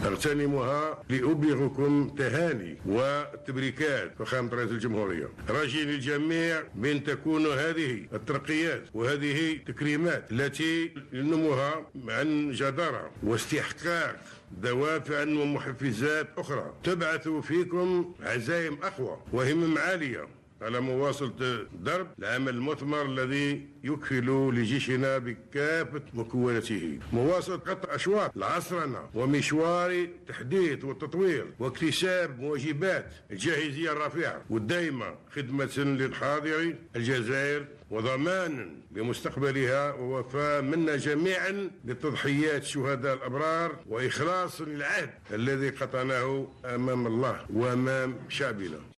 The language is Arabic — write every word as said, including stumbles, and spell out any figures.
أغتنمها لأبلغكم تهاني والتبريكات فخامة رئيس الجمهورية، راجين الجميع بأن تكون هذه الترقيات وهذه التكريمات التي ينموها عن جدارة واستحقاق دوافع ومحفزات أخرى تبعث فيكم عزائم أقوى وهمم عالية على مواصلة درب العمل المثمر الذي يكفل لجيشنا بكافة مكوناته، مواصلة قطع أشواط العصرنة ومشوار تحديث والتطوير واكتساب مواجبات الجاهزية الرفيعة والدائمة خدمة للحاضر الجزائر وضمان بمستقبلها ووفاء منا جميعا لتضحيات شهداء الأبرار وإخلاص للعهد الذي قطعناه أمام الله وأمام شعبنا.